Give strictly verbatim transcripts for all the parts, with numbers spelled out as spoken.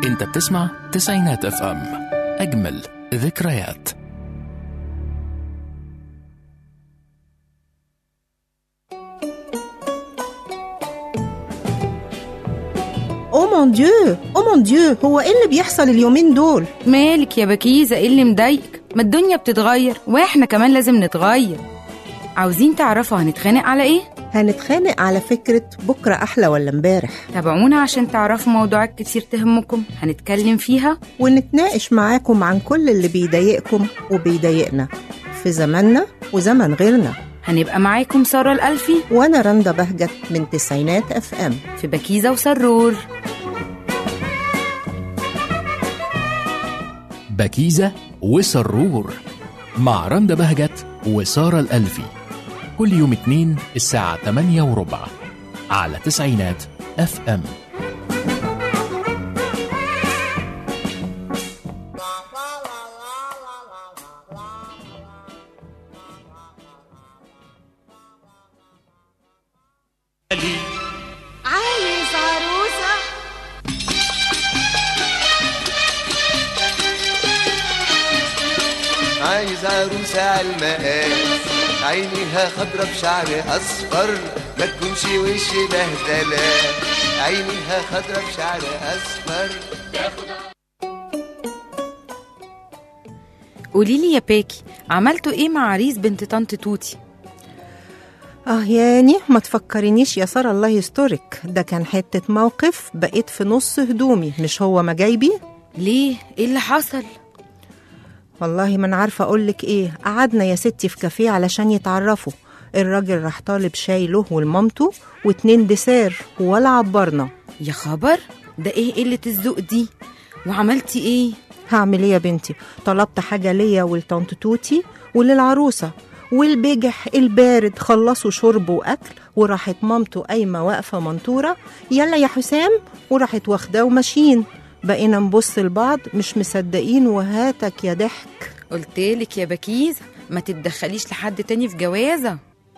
انت بتسمع تسعينات اف ام، اجمل ذكريات. او مون ديو او مون ديو، هو ايه اللي بيحصل اليومين دول؟ مالك يا بكيزة؟ ايه اللي مضايقك؟ ما الدنيا بتتغير واحنا كمان لازم نتغير. عاوزين تعرفوا هنتخانق على ايه؟ هنتخانق على فكرة بكرة أحلى ولا امبارح. تابعونا عشان تعرفوا موضوعات كتير تهمكم هنتكلم فيها ونتناقش معاكم عن كل اللي بيضايقكم وبيضايقنا في زماننا وزمن غيرنا. هنبقى معاكم سارة الألفي وأنا رندا بهجت من تسعينات اف ام في بكيزة وسرور. بكيزة وسرور مع رندا بهجت وسارة الألفي، كل يوم اتنين الساعة تمانية وربع على تسعينات اف ام. عايز عروسة عايز عروسة عالمقاس، عينيها خضرة بشعر أصفر، ما تكونش وش بهدلة، عينيها خضرة بشعر أصفر. قوليلي يا باكي، عملتوا ايه مع عريس بنت طنط توتي؟ اه ياني ما تفكرينيش يا سارة، الله يسترك، ده كان حتة موقف بقيت في نص هدومي، مش هو ما جايبي؟ ليه؟ ايه اللي حصل؟ والله ما انا عارفه اقولك ايه. قعدنا يا ستي في كافيه علشان يتعرفوا، الراجل راح طالب شاي له ولمامته واتنين ديسير ولا عبرنا. يا خبر، ده ايه قلة الذوق دي؟ وعملتي ايه؟ هعمل ايه يا بنتي؟ طلبت حاجه ليا ولطنط توتي وللعروسه، والبجح البارد خلصوا شرب واكل، وراحت مامته قايمه واقفه منطوره، يلا يا حسام، وراحت واخداه وماشيين. بقينا نبص لبعض مش مصدقين، وهاتك يا ضحك. قلتلك يا بكيزة ما تتدخليش لحد تاني في جوازة.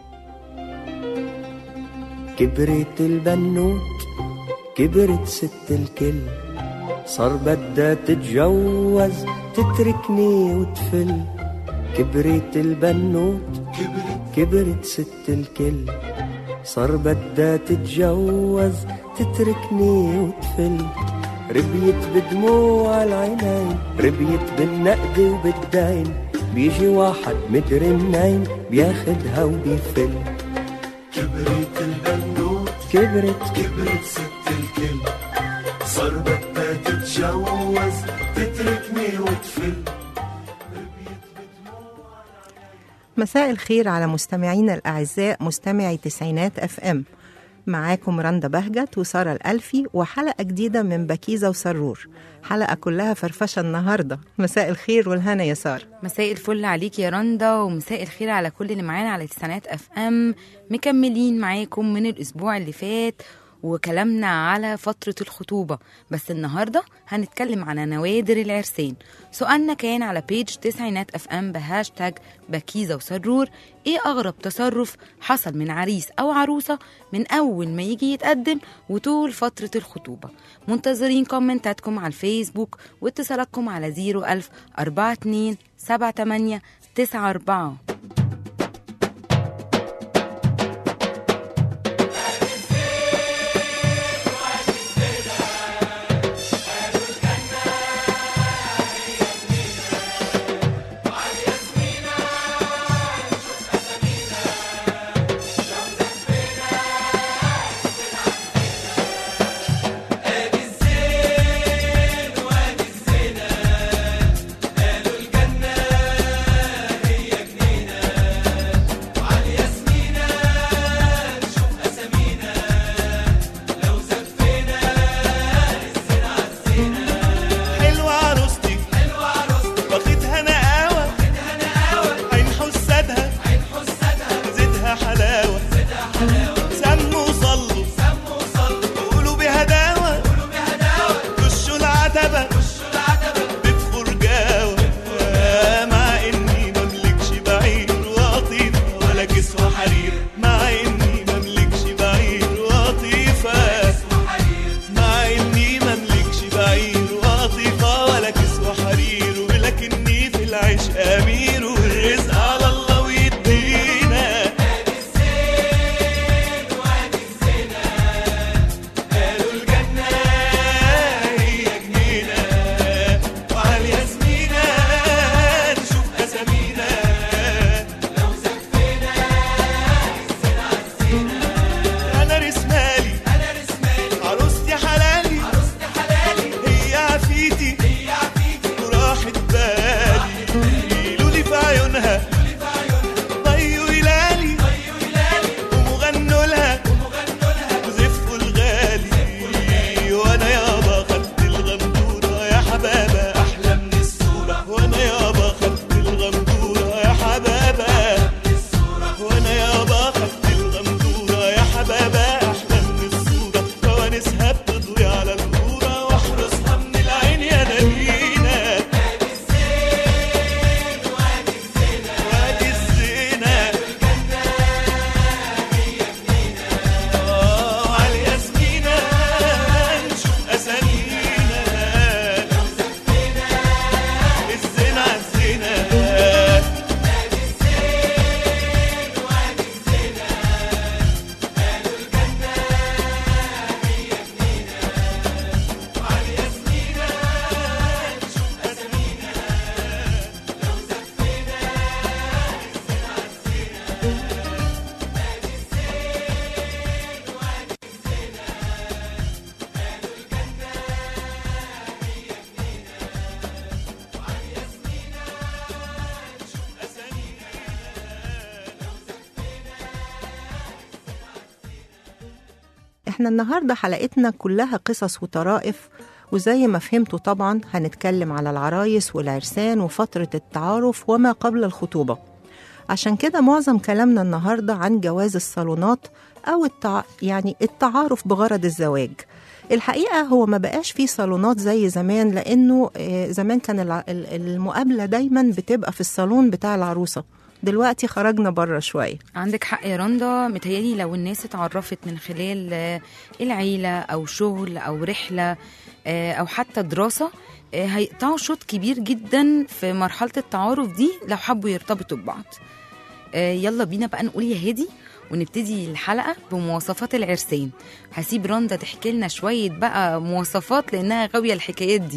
كبرت البنوت كبرت ست الكل، صار بدها تتجوز تتركني وتفل. كبرت البنوت كبرت ست الكل، صار بدها تتجوز تتركني وتفل. ربيت بدموع العينين، ربيت بالنقد وبالدين، بيجي واحد مدري منين بياخدها وبيفل. كبرت البنوت كبرت كبرت ست الكل، صار بدها تتجوز تتركني وتفل. مساء الخير على مستمعينا الأعزاء، مستمعي تسعينات اف ام. معاكم رندا بهجت وسارة الألفي، وحلقة جديدة من بكيزة وسرور، حلقة كلها فرفشة النهاردة. مساء الخير والهنا يا سارة. مساء الفل عليك يا رندا، ومساء الخير على كل اللي معانا على تسعينات اف ام. مكملين معاكم من الأسبوع اللي فات وكلامنا على فترة الخطوبة، بس النهاردة هنتكلم عن نوادر العرسان. سؤالنا كان على بيج تسعينات اف ام بهاشتاج بكيزة وسرور، ايه اغرب تصرف حصل من عريس او عروسة من اول ما يجي يتقدم وطول فترة الخطوبة؟ منتظرين كومنتاتكم على الفيسبوك واتصالاتكم على زيرو ألف أربعة اتنين سبعة تمانية تسعة أربعة. احنا النهاردة حلقتنا كلها قصص وطرائف، وزي ما فهمتوا طبعا هنتكلم على العرايس والعرسان وفترة التعارف وما قبل الخطوبة. عشان كده معظم كلامنا النهاردة عن جواز الصالونات أو التع... يعني التعارف بغرض الزواج. الحقيقة هو ما بقاش فيه صالونات زي زمان، لأنه زمان كان المقابلة دايما بتبقى في الصالون بتاع العروسة، دلوقتي خرجنا بره شوية. عندك حق يا رندا، متهيألي لو الناس اتعرفت من خلال العيلة أو شغل أو رحلة أو حتى دراسة، هيقطعوا شوط كبير جدا في مرحلة التعارف دي لو حبوا يرتبطوا ببعض. يلا بينا بقى نقول يا هادي ونبتدي الحلقة بمواصفات العرسان. هسيب رندا تحكي لنا شوية بقى مواصفات لأنها غاوية الحكايات دي.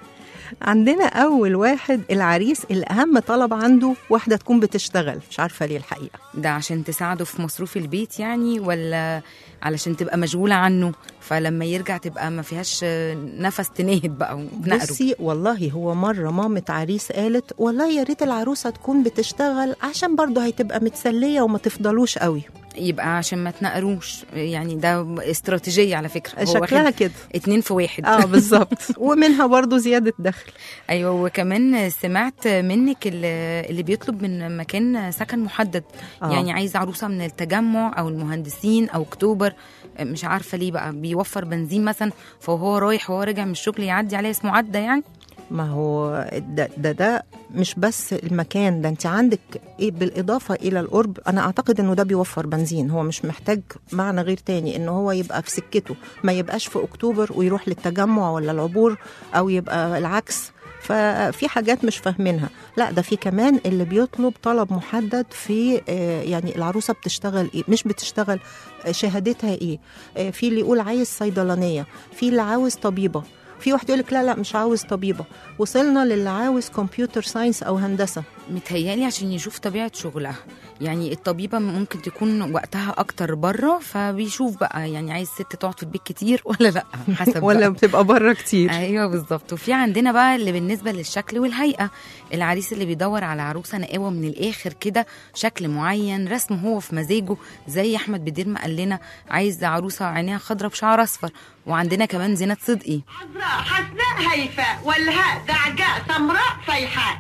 عندنا أول واحد العريس اللي أهم طلب عنده واحدة تكون بتشتغل، مش عارفة ليه الحقيقة. ده عشان تساعده في مصروف البيت يعني، ولا علشان تبقى مشغولة عنه فلما يرجع تبقى ما فيهاش نفس تنهد بقى ونقره؟ بصي والله هو مرة مامة عريس قالت والله يا ريت العروسة تكون بتشتغل عشان برضه هتبقى متسلية وما تفضلوش قوي. يبقى عشان ما تنقروش يعني، ده استراتيجية على فكرة. شكلها كده اتنين في واحد. اه بالظبط. ومنها برضو زيادة دخل. ايوه. وكمان سمعت منك اللي بيطلب من مكان سكن محدد. آه. يعني عايز عروسة من التجمع او المهندسين او اكتوبر، مش عارفة ليه بقى، بيوفر بنزين مثلا، فهو رايح وهو راجع من الشغل يعدي عليه اسمه عدى يعني. ما هو ده, ده ده مش بس المكان ده، انت عندك ايه بالاضافه الى القرب. انا اعتقد انه ده بيوفر بنزين، هو مش محتاج معنى غير تاني انه هو يبقى في سكته، ما يبقاش في اكتوبر ويروح للتجمع ولا العبور، او يبقى العكس. ففي حاجات مش فاهمينها. لا ده في كمان اللي بيطلب طلب محدد في يعني العروسه بتشتغل ايه، مش بتشتغل، شهادتها ايه. في اللي يقول عايز صيدلانيه، في اللي عاوز طبيبه، في واحد يقول لك لا لا مش عاوز طبيبة، وصلنا للي عاوز كمبيوتر ساينس أو هندسة. متهيألي عشان يشوف طبيعة شغلها، يعني الطبيبة ممكن تكون وقتها أكتر بره، فبيشوف بقى يعني عايز ست تقعد في البيت كتير ولا لا، حسب ولا بتبقى بره كتير. أيوة بالظبط. وفي عندنا بقى اللي بالنسبة للشكل والهيئة، العريس اللي بيدور على عروسة نقاوة من الآخر كده، شكل معين، رسم هو في مزاجه، زي أحمد بدير ما قال لنا عايز عروسة عينيها خضرة بشعر أصفر. وعندنا كمان زينات صدقي، عذراء حسناء هيفاء والهاء دعجاء سمراء فيحاء،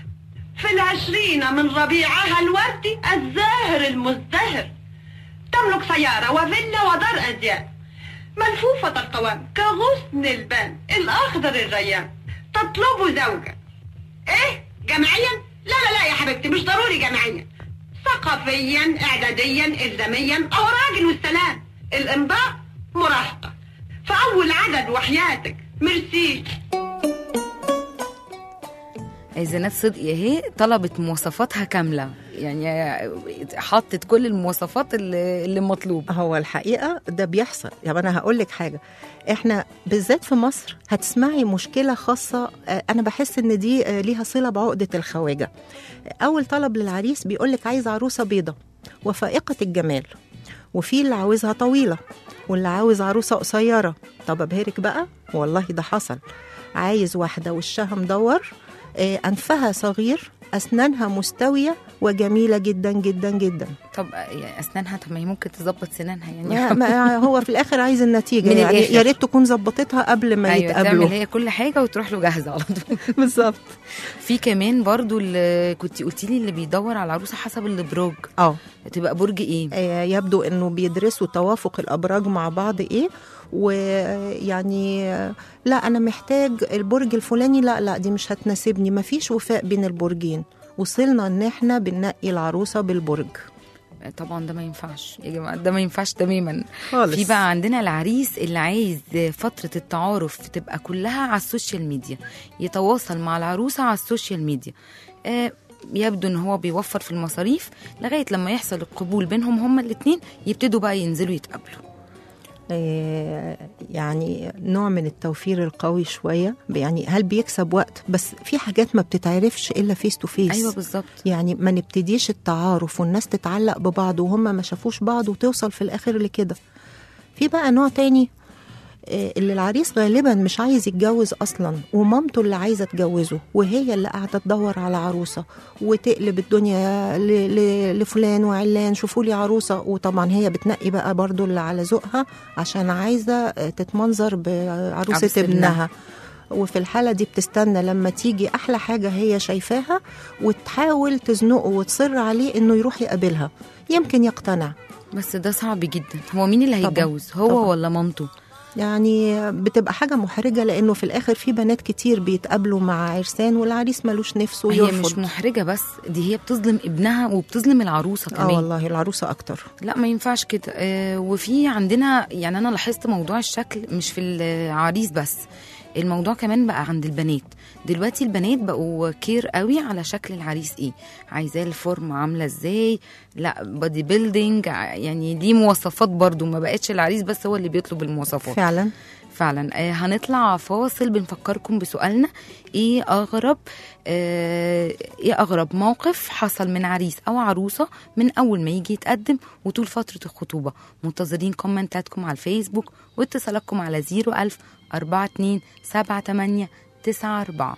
في العشرين من ربيعها الوردي الزاهر المزدهر، تملك سيارة وفيلا ودار أزياء، ملفوفة القوام كغصن البان الأخضر الريان، تطلب زوجة. إيه جمعيا؟ لا لا لا يا حبيبتي مش ضروري جمعيا، ثقافيا إعداديا إلزاميا أو راجل والسلام، الإمضاء مراهقة فأول عدد وحياتك. ميرسي. زينات صدقي اهي طلبت مواصفاتها كاملة، يعني حطت كل المواصفات اللي, اللي مطلوب. هو الحقيقة ده بيحصل. يعني أنا هقول لك حاجة، إحنا بالذات في مصر هتسمعي مشكلة خاصة، أنا بحس إن دي ليها صلة بعقدة الخواجة. أول طلب للعريس بيقولك عايز عروسة بيضة وفائقة الجمال، وفي اللي عاوزها طويلة واللي عاوز عروسة قصيرة. طب أبهرك بقى، والله ده حصل، عايز واحدة وشها مدور، أنفها صغير، أسنانها مستوية وجميلة جدا جدا جدا. طب يعني أسنانها، طب ما هي ممكن تظبط سنانها يعني. ما هو في الآخر عايز النتيجة من يعني، الآخر. يا ريت تكون ظبطتها قبل ما أيوة يتقابلوا. تعمل هي كل حاجة وتروح له جاهزة على طول. بالظبط. في كمان برضو اللي كنت قلتي لي اللي بيدور على العروسة حسب الابراج. اه تبقى برج ايه؟ يبدو انه بيدرسوا توافق الابراج مع بعض ايه، ويعني لا انا محتاج البرج الفلاني، لا لا دي مش هتناسبني، مفيش وفاء بين البرجين. وصلنا ان احنا بننقي العروسه بالبرج. طبعا ده ما ينفعش يا جماعه، ده ما ينفعش تماما خالص. في بقى عندنا العريس اللي عايز فتره التعارف تبقى كلها على السوشيال ميديا، يتواصل مع العروسه على السوشيال ميديا. آه يبدو ان هو بيوفر في المصاريف لغايه لما يحصل القبول بينهم هما الاثنين، يبتدوا بقى ينزلوا يتقابلوا. يعني نوع من التوفير القوي شوية. يعني هل بيكسب وقت؟ بس في حاجات ما بتتعرفش إلا فيس تو فيس. أيوة بالظبط. يعني ما نبتديش التعارف والناس تتعلق ببعض وهم ما شافوش بعض وتوصل في الآخر لكده. في بقى نوع تاني آه، اللي العريس غالبا مش عايز يتجوز اصلا، ومامته اللي عايزه تجوزه، وهي اللي قاعده تدور على عروسه وتقلب الدنيا ل- ل- لفلان وعلان شوفوا لي عروسه. وطبعا هي بتنقي بقى برضو اللي على ذوقها عشان عايزه آه، تتمنظر بعروسه عروسة ابنها. ابنها. وفي الحالة دي بتستنى لما تيجي أحلى حاجة هي شايفاها وتحاول تزنقه وتصر عليه إنه يروح يقابلها، يمكن يقتنع. بس ده صعب جدا. هو مين اللي طبعاً. هيتجوز، هو طبعاً. ولا مامته؟ يعني بتبقى حاجة محرجة، لأنه في الآخر في بنات كتير بيتقابلوا مع عرسان والعريس ملوش نفسه هي يرفض. مش محرجة بس، دي هي بتظلم ابنها وبتظلم العروسة اه كمان. والله العروسة أكتر. لا ما ينفعش كده. آه وفي عندنا يعني انا لاحظت موضوع الشكل مش في العريس بس، الموضوع كمان بقى عند البنات. دلوقتي البنات بقوا كير قوي على شكل العريس، ايه عايزاه الفورم عامله ازاي، لا بادي بيلدينج، يعني دي مواصفات برضو، ما بقتش العريس بس هو اللي بيطلب المواصفات فعلا فعلا. آه هنطلع فاصل، بنفكركم بسؤالنا ايه اغرب آه ايه اغرب موقف حصل من عريس او عروسه من اول ما يجي يتقدم وطول فتره الخطوبه. منتظرين كومنتاتكم على الفيسبوك واتصالاتكم على زيرو ألف أربعة اتنين سبعة تمانية تسعة أربعة.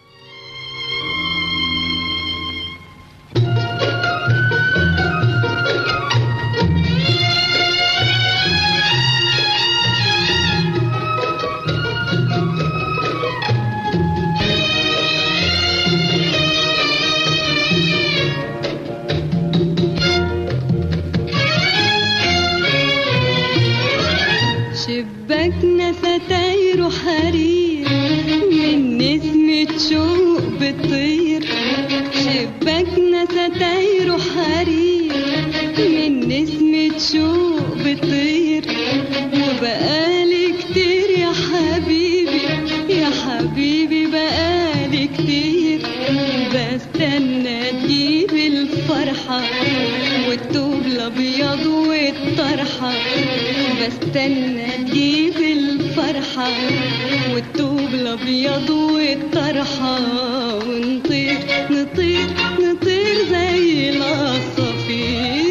شباكنا ستاير حرير من نسمة شوق بتطير، شباكنا ستاير حرير من نسمة شوق بتطير، وبقالي كتير يا حبيبي يا حبيبي بقالي كتير بستنى تجيب الفرحة والثوب الأبيض والطرحة، بستنى تجيب الفرحة والثوب الأبيض والطرحة، ونطير نطير نطير زي العصافير.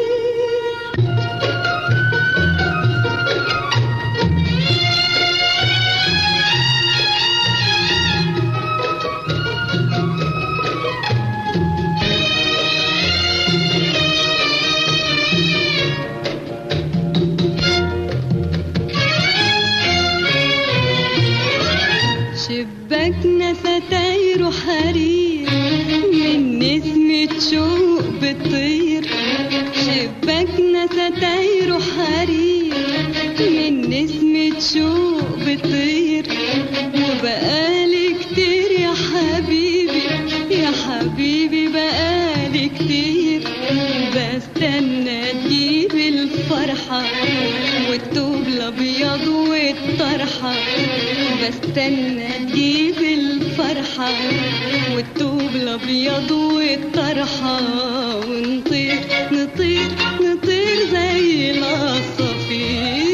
شباكنا ستاير حرير من نسمة شوق بتطير، شباكنا ستاير حرير من نسمة شوق بتطير، وبقالي كتير يا حبيبي يا حبيبي بقالي كتير بستنى تجيب الفرحة والثوب الأبيض والطرحة، بستنى تجيب الفرحة والثوب الأبيض والطرحة، ونطير نطير نطير زي العصافير.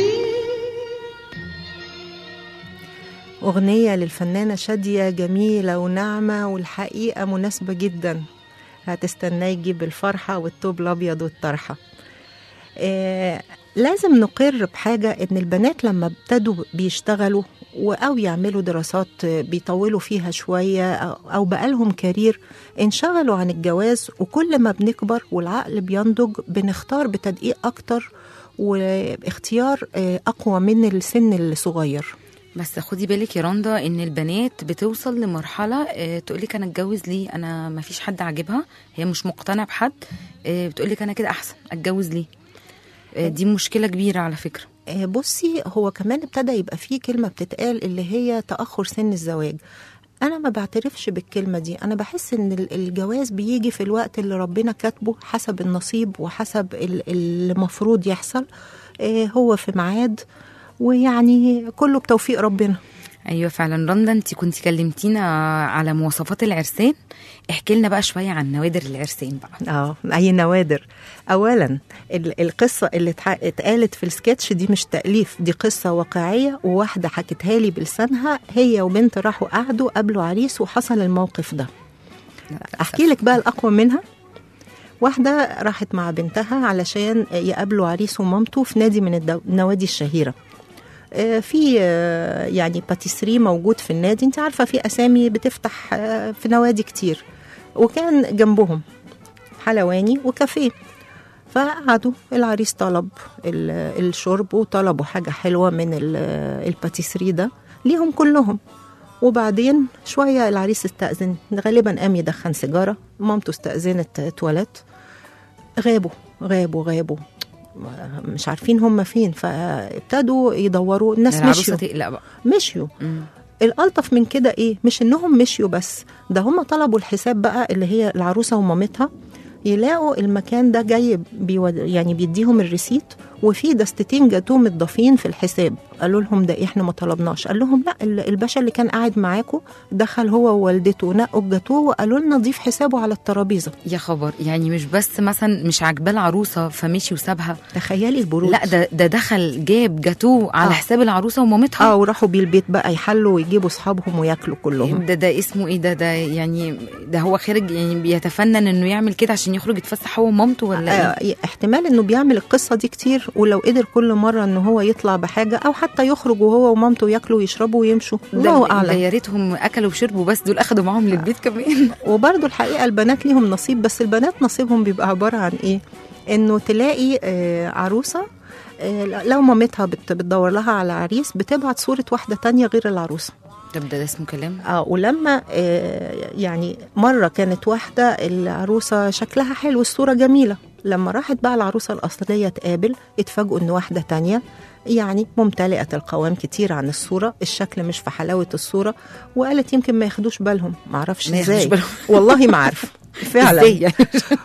أغنية للفنانة شادية جميلة وناعمة، والحقيقة مناسبة جدا. هتستناه يجيب الفرحة والثوب الأبيض والطرحة. آه لازم نقر بحاجة، إن البنات لما ابتدوا بيشتغلوا أو يعملوا دراسات بيطولوا فيها شوية أو بقالهم كارير، انشغلوا عن الجواز، وكل ما بنكبر والعقل بينضج بنختار بتدقيق أكتر واختيار أقوى من السن الصغير. بس خدي بالك يا رندا ان البنات بتوصل لمرحله اه تقولك انا اتجوز ليه، انا ما فيش حد عاجبها، هي مش مقتنعه بحد، اه بتقولك انا كده احسن اتجوز ليه. اه دي مشكله كبيره على فكره. بصي هو كمان ابتدى يبقى فيه كلمه بتتقال اللي هي تاخر سن الزواج. انا ما بعترفش بالكلمه دي، انا بحس ان الجواز بيجي في الوقت اللي ربنا كاتبه حسب النصيب وحسب اللي المفروض يحصل. اه هو في ميعاد، ويعني كله بتوفيق ربنا. ايوه فعلا. رندا انت كنت كلمتينا على مواصفات العرسان، احكي لنا بقى شويه عن نوادر العرسان بقى. اه اي نوادر. اولا القصه اللي اتقالت في السكتش دي مش تاليف، دي قصه واقعيه، وواحده حكتها لي بلسانها، هي وبنت راحوا قعدوا قابلوا عريس وحصل الموقف ده. احكي لك بقى الاقوى منها. واحده راحت مع بنتها علشان يقابلوا عريس ومامته في نادي من النوادي الشهيره. آه، في آه، يعني باتيسري موجود في النادي، انت عارفه في اسامي بتفتح آه، في نوادي كتير، وكان جنبهم حلواني وكافيه. فقعدوا العريس طلب ال- الشرب وطلبوا حاجه حلوه من ال- الباتيسري ده ليهم كلهم. وبعدين شويه العريس استأذن، غالبا قام يدخن سيجاره، مامته استأذنت تواليت، غابوا غابوا غابوا مش عارفين هم فين. فابتدوا يدوروا، الناس العروسه مشيوا تقلق بقى. مشيوا مم. الألطف من كده إيه؟ مش إنهم مشيوا بس، ده هم طلبوا الحساب بقى، اللي هي العروسة ومامتها يلاقوا المكان ده جاي بيود... يعني بيديهم الريسيت وفي دستتين جاتوه متضافين في الحساب. قالوا لهم ده احنا ما طلبناش. قال لهم لا، ال- الباشا اللي كان قاعد معاكم دخل هو ووالدته نقوا الجاتوه وقالوا لنا ضيف حسابه على الترابيزه. يا خبر، يعني مش بس مثلا مش عاجباه العروسه فمشي وسابها، تخيلي البرود. لا ده ده دخل جاب جاتوه على آه. حساب العروسه ومامتها. اه وراحوا بيه البيت بقى يحلوا ويجيبوا اصحابهم وياكلوا كلهم. ده ده اسمه ايه ده ده يعني ده هو خارج يعني بيتفنن انه يعمل كده عشان يخرج يتفسح هو ومامته ولا ايه؟ آه احتمال انه بيعمل القصه دي كتير، ولو قدر كل مره ان هو يطلع بحاجه او حتى يخرج وهو ومامته ياكلوا ويشربوا ويمشوا، الله ده, ده اعلم. يا ريتهم اكلوا وشربوا، بس دول اخدوا معاهم للبيت كمان. وبرضو الحقيقه البنات ليهم نصيب، بس البنات نصيبهم بيبقى عباره عن ايه؟ انه تلاقي آه عروسه آه لو مامتها بت- بتدور لها على عريس بتبعت صوره واحده تانية غير العروسه. طب ده, ده اسمه كلام. اه ولما آه يعني مره كانت واحده العروسه شكلها حلو، الصوره جميله، لما راحت بقى العروسه الاصليه تقابل اتفاجئوا ان واحده تانية يعني ممتلئه القوام كتير عن الصوره، الشكل مش في حلاوه الصوره، وقالت يمكن ما ياخدوش بالهم، ما اعرفش ما ياخدوش ازاي بالهم. والله ما عارفه فعلا. إزاي يعني؟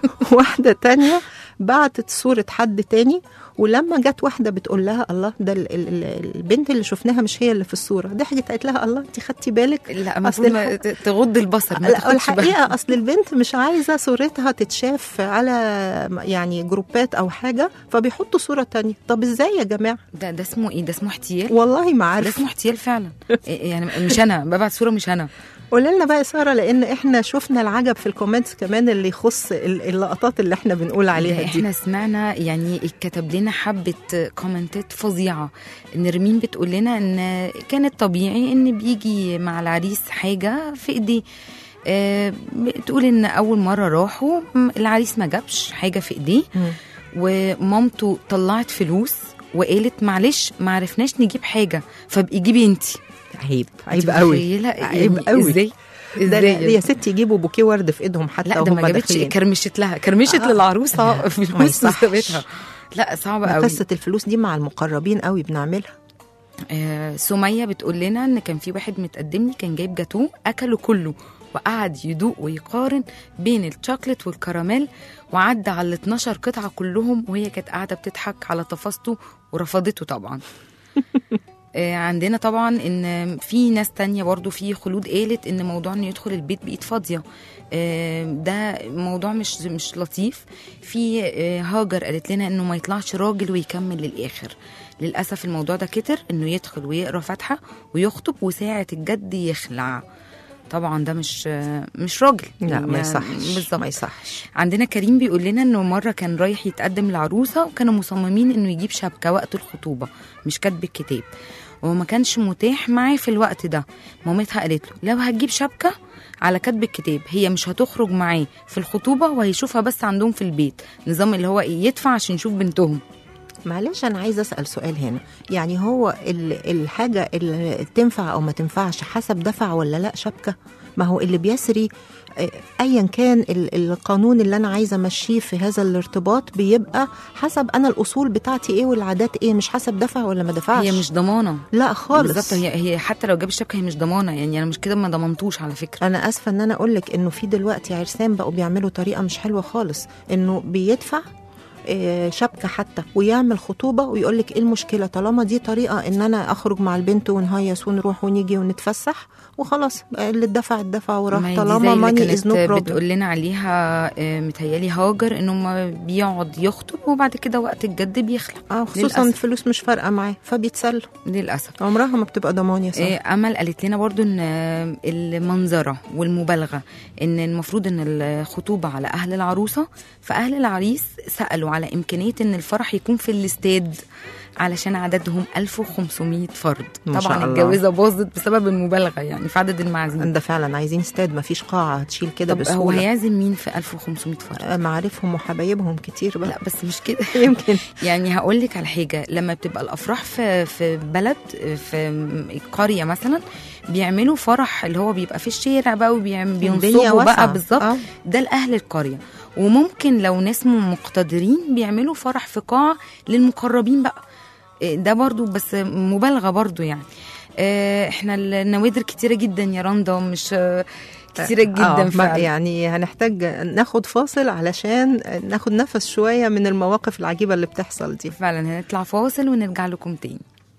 واحده تانية بعتت صوره حد تاني، ولما جت واحده بتقول لها الله ده ال- ال- ال- البنت اللي شفناها مش هي اللي في الصوره، ضحكت قالت لها الله انت خدتي بالك؟ لا أصل المفروض ما الح- ت- تغض البصر، ما لا تاخدش بالك. الحقيقه اصل البنت مش عايزه صورتها تتشاف على يعني جروبات او حاجه، فبيحطوا صوره تانية. طب ازاي يا جماعه؟ ده ده اسمه ايه؟ ده اسمه احتيال. والله ما ده عارفه. اسمه احتيال فعلا. يعني مش انا ببعت صوره، مش انا. قولي لنا بقى يا ساره، لان احنا شفنا العجب في الكومنتس كمان اللي يخص ال- اللقطات اللي احنا بنقول عليها ده دي. احنا سمعنا يعني اتكتب لنا حبه كومنتات فظيعه. نرمين بتقول لنا ان كانت طبيعي ان بيجي مع العريس حاجه في ايديه. آه، بتقول ان اول مره راحوا م- العريس ما جابش حاجه في ايديه، مم. ومامته طلعت فلوس وقالت معلش ما عرفناش نجيب حاجه فبقي جيبي انتي. عيب أنت عيب قوي. متخيلة؟ عيب يعني قوي. ازاي ده ازاي يا ستي يجيبوا بوكيه ورد في ايدهم حتى لا ده ما وهم جابتش، داخلين. كرمشت لها كرمشت آه. للعروسه لا، ما فلوس يصحش. وسابتها. لا صعبه ده قوي. قصه الفلوس دي مع المقربين قوي بنعملها. آه، سمية بتقول لنا ان كان في واحد متقدم لي كان جايب جاتوه اكله كله وقعد يدوق ويقارن بين الشوكليت والكراميل وعدى على ال اتناشر قطعه كلهم، وهي كانت قاعده بتضحك على تفاصته ورفضته طبعا. آه، عندنا طبعا ان في ناس تانية برضو في خلود قالت ان موضوع انه يدخل البيت بايد فاضيه آه، ده موضوع مش مش لطيف. في آه، هاجر قالت لنا انه ما يطلعش راجل ويكمل للاخر. للاسف الموضوع ده كتر، انه يدخل ويقرا فاتحه ويخطب وساعه الجد يخلع. طبعا ده مش آه، مش راجل. لا يعني ما يصحش بالظبط. ما يصحش. عندنا كريم بيقول لنا انه مره كان رايح يتقدم لعروسه وكانوا مصممين انه يجيب شبكه وقت الخطوبه مش كاتب الكتاب، وما كانش متاح معاه في الوقت ده. مامتها قالت له لو هتجيب شبكه على كاتب الكتاب هي مش هتخرج معاه في الخطوبه وهيشوفها بس عندهم في البيت، نظام اللي هو ايه يدفع عشان يشوف بنتهم. معلش انا عايزه اسال سؤال هنا، يعني هو ال- الحاجه اللي تنفع او ما تنفعش حسب دفع ولا لا شبكه؟ ما هو اللي بيسري آه، ايا كان ال- القانون اللي انا عايزه امشيه في هذا الارتباط بيبقى حسب انا الاصول بتاعتي ايه والعادات ايه، مش حسب دفع ولا ما دفعش. هي مش ضمانه. لا خالص. بالظبط، هي هي حتى لو جاب الشبكه هي مش ضمانه، يعني انا مش كده ما ضمنتوش على فكره. انا اسفه ان انا اقول لك انه في دلوقتي عرسان بقوا بيعملوا طريقه مش حلوه خالص، انه بيدفع آه، شبكه حتى ويعمل خطوبه ويقول لك ايه المشكله طالما دي طريقه ان انا اخرج مع البنت ونهيص ونروح ونيجي ونتفسح وخلاص، اللي اتدفع اتدفع ما وراح هي دي طالما زي اللي ماني از كانت نو بروبلم. بتقول لنا عليها آه، متهيالي هاجر انه ما بيقعد يخطب وبعد كده وقت الجد بيخلع. اه خصوصا للأسف. الفلوس مش فارقه معاه فبيتسلوا، للاسف. عمرها ما بتبقى ضمان يا صاحبي. آه، امل قالت لنا برضو ان آه، المنظره والمبالغه، ان المفروض ان الخطوبه على اهل العروسه، فاهل العريس سالوا على امكانيه ان الفرح يكون في الاستاد علشان عددهم ألف وخمسمية فرد. ما شاء طبعا الله. الجوازه باظت بسبب المبالغه يعني في عدد المعازيم. ده فعلا عايزين استاد، ما فيش قاعه تشيل كده طب هو بسهوله. هيعزم مين في ألف وخمسمية فرد؟ آه، معارفهم وحبايبهم كتير بقى. لا بس مش كده يمكن. يعني هقول لك على حاجه، لما بتبقى الافراح في في بلد في قريه مثلا بيعملوا فرح اللي هو بيبقى في الشارع بقى وبينصبوا بقى بالظبط. آه. ده لاهل القريه. وممكن لو ناس مقتدرين بيعملوا فرح في قاعه للمقربين بقى، ده برضو بس مبالغه برضو يعني. احنا النوادر كتيره جدا يا رندا، مش كتيره جدا آه فعلا. يعني هنحتاج ناخد فاصل علشان ناخد نفس شويه من المواقف العجيبه اللي بتحصل دي. فعلا هنطلع فاصل ونرجع لكم تاني.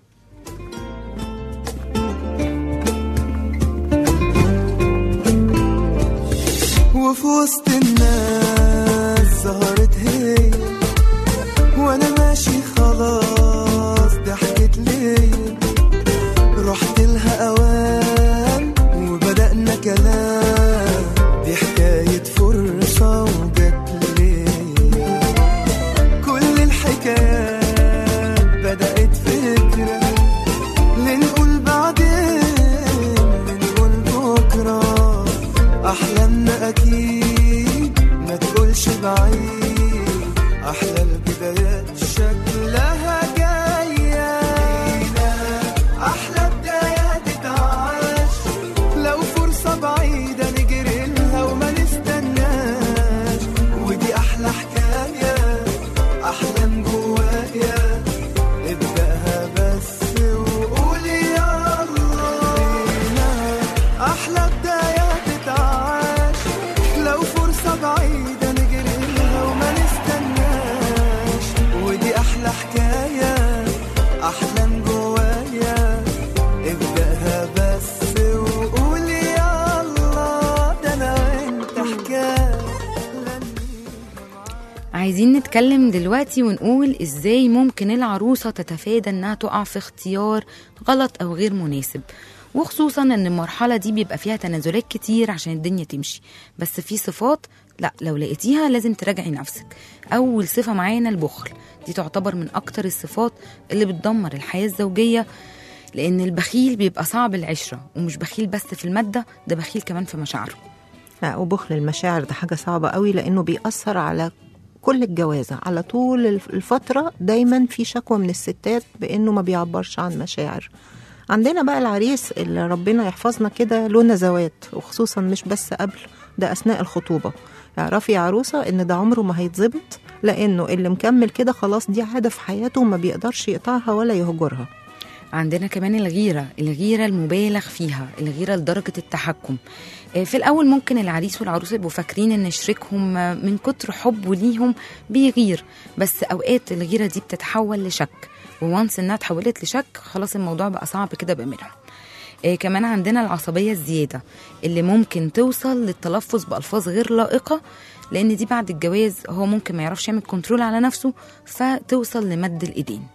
وفي وسط الناس ظهرت هي وانا ماشي خلاص ضحكت ليا، رحت لها اوان وبدأنا كلام، دي حكاية فرصة وجت ليا. كل الحكايات بدأت فكرة، لنقول بعدين لنقول بكرة، أحلامنا أكيد ما تقولش بعيد، أحلى البدايات شكلها جاية، أحلى بدايات تتعاش، لو فرصة بعيدة نجري لها وما نستناش، ودي أحلى حكاية أحلام جوايا، ابدأها بس وقولي يلا، أحلى بدايات تتعاش، لو فرصة بعيدة نجري لها وما نستناش، ودي أحلى حكاية أحلام جوايا، ابدأها بس وقولي يلا، ده أنا وأنت حكاية. عايزين نتكلم دلوقتي ونقول ازاي ممكن العروسة تتفادى انها تقع في اختيار غلط او غير مناسب، وخصوصا ان المرحلة دي بيبقى فيها تنازلات كتير عشان الدنيا تمشي، بس في صفات لا لو لقيتيها لازم تراجعي نفسك. اول صفة معانا البخل، دي تعتبر من اكتر الصفات اللي بتدمر الحياة الزوجية، لان البخيل بيبقى صعب العشرة، ومش بخيل بس في المادة، ده بخيل كمان في مشاعره. وبخل المشاعر ده حاجة صعبة قوي، لأنه بيأثر على كل الجوازة، على طول الفترة دايما في شكوى من الستات بأنه ما بيعبرش عن مشاعر. عندنا بقى العريس اللي ربنا يحفظنا كده له نزوات، وخصوصا مش بس قبل، ده أثناء الخطوبة. اعرفي يا عروسة إن ده عمره ما هيتظبط، لأنه اللي مكمل كده خلاص دي عادة في حياته وما بيقدرش يقطعها ولا يهجرها. عندنا كمان الغيرة، الغيرة المبالغ فيها، الغيرة لدرجة التحكم. في الأول ممكن العريس والعروسة يبقوا فاكرين إن شريكهم من كتر حبه ليهم بيغير، بس أوقات الغيرة دي بتتحول لشك، ووانس إنها تحولت لشك خلاص الموضوع بقى صعب كده بأمرها. إيه كمان عندنا العصبية الزيادة اللي ممكن توصل للتلفظ بألفاظ غير لائقة، لأن دي بعد الجواز هو ممكن ما يعرفش يعمل كنترول على نفسه، فتوصل لمد الإيدين.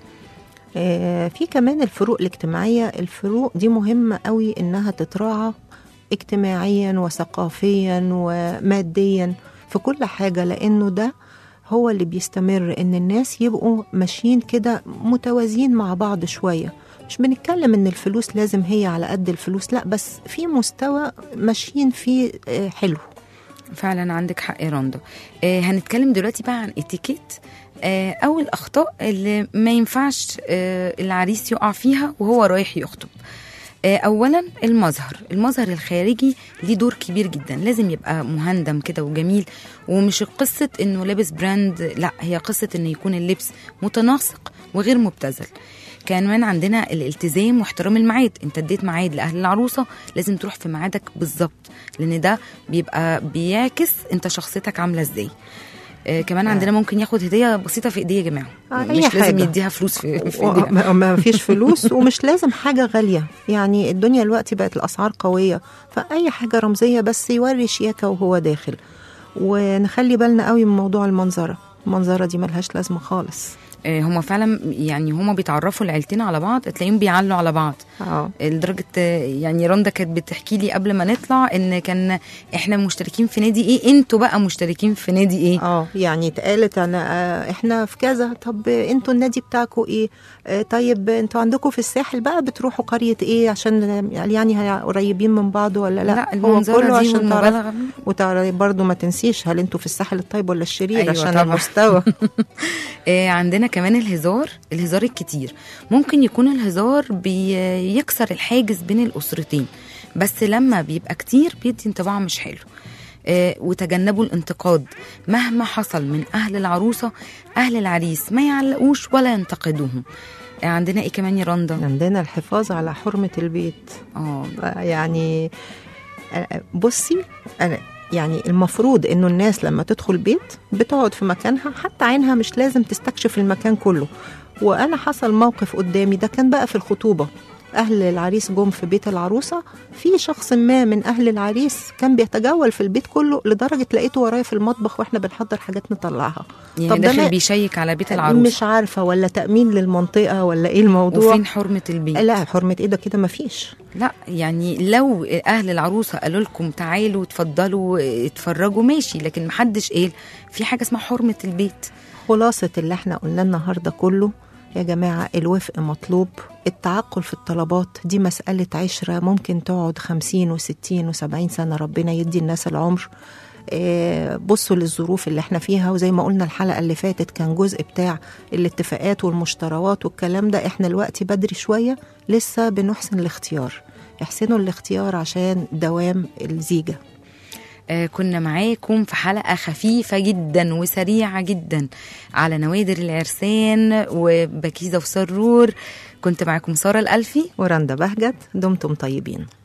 آه في كمان الفروق الاجتماعية، الفروق دي مهمة قوي إنها تتراعى اجتماعيا وثقافيا وماديا في كل حاجة، لأنه ده هو اللي بيستمر إن الناس يبقوا ماشيين كده متوازين مع بعض شوية. مش بنتكلم إن الفلوس لازم هي على قد الفلوس، لا، بس في مستوى ماشيين فيه حلو. فعلا عندك حق يا رندا. آه هنتكلم دلوقتي بقى عن اتيكيت آه أو الأخطاء اللي ما ينفعش آه العريس يقع فيها وهو رايح يخطب. اولا المظهر، المظهر الخارجي ليه دور كبير جدا، لازم يبقى مهندم كده وجميل، ومش قصة انه لابس براند، لا، هي قصة انه يكون اللبس متناسق وغير مبتذل. كمان عندنا الالتزام واحترام الميعاد، انت اديت ميعاد لاهل العروسة لازم تروح في ميعادك بالظبط، لان ده بيبقى بيعكس انت شخصيتك عاملة ازاي. آه كمان عندنا ممكن ياخد هديه بسيطه في ايديه يا جماعه، آه مش حاجة. لازم يديها فلوس في, في ايديها، ما فيش فلوس ومش لازم حاجه غاليه، يعني الدنيا دلوقتي بقت الاسعار قويه، فاي حاجه رمزيه بس يوري شياكه وهو داخل. ونخلي بالنا قوي من موضوع المنظره، المنظره دي ملهاش لازمه خالص. آه، هما فعلا يعني هما بيتعرفوا العيلتين على بعض، تلاقيهم بيعلوا على بعض. اه لدرجه آه، يعني رندا كانت بتحكي لي قبل ما نطلع ان كان احنا مشتركين في نادي ايه، انتوا بقى مشتركين في نادي ايه. اه يعني اتقالت انا آه، احنا في كذا، طب انتوا النادي بتاعكم ايه؟ آه، طيب انتوا عندكم في الساحل بقى بتروحوا قرية ايه عشان يعني هي قريبين من بعض ولا لا؟ لا، هو المنظرة كله دي عشان تعرف. والمبالغة. وتعرف برضو ما تنسيش هل انتوا في الساحل الطيب ولا الشرير؟ أيوة عشان طبعا. المستوى. آه، عندنا كمان الهزار الهزار الكتير. ممكن يكون الهزار بيكسر الحاجز بين الأسرتين، بس لما بيبقى كتير بيدي انطباع مش حلو. آه، وتجنبوا الانتقاد مهما حصل من أهل العروسة. أهل العريس ما يعلقوش ولا ينتقدوهم. آه، عندنا ايه كمان يا رندا؟ عندنا الحفاظ على حرمة البيت. اه يعني آه، بصي أنا يعني المفروض انه الناس لما تدخل بيت بتقعد في مكانها، حتى عينها مش لازم تستكشف المكان كله. وانا حصل موقف قدامي ده كان بقى في الخطوبة، اهل العريس جم في بيت العروسة، في شخص ما من اهل العريس كان بيتجول في البيت كله، لدرجة لقيته ورايا في المطبخ واحنا بنحضر حاجات نطلعها. يعني طب ده داخل أنا بيشيك على بيت العروسة. مش عارفة ولا تأمين للمنطقة ولا ايه الموضوع. وفين حرمة البيت؟ لا حرمة ايه ده كده مفيش. لا يعني لو اهل العروسه قالوا لكم تعالوا اتفضلوا اتفرجوا ماشي، لكن محدش قال في حاجه اسمها حرمه البيت. خلاصة اللي احنا قلنا النهاردة كله يا جماعة، الوفق مطلوب. التعقل في الطلبات دي مسألة عشرة ممكن تقعد خمسين وستين وسبعين سنة، ربنا يدي الناس العمر. اه بصوا للظروف اللي احنا فيها، وزي ما قلنا الحلقة اللي فاتت كان جزء بتاع الاتفاقات والمشتريات والكلام ده. احنا الوقت بدري شوية، لسه بنحسن الاختيار. احسنوا الاختيار عشان دوام الزيجة. آه كنا معاكم في حلقة خفيفة جدا وسريعة جدا على نوادر العرسان وبكيزة وسرور. كنت معاكم سارة الألفي ورندا بهجت. دمتم طيبين.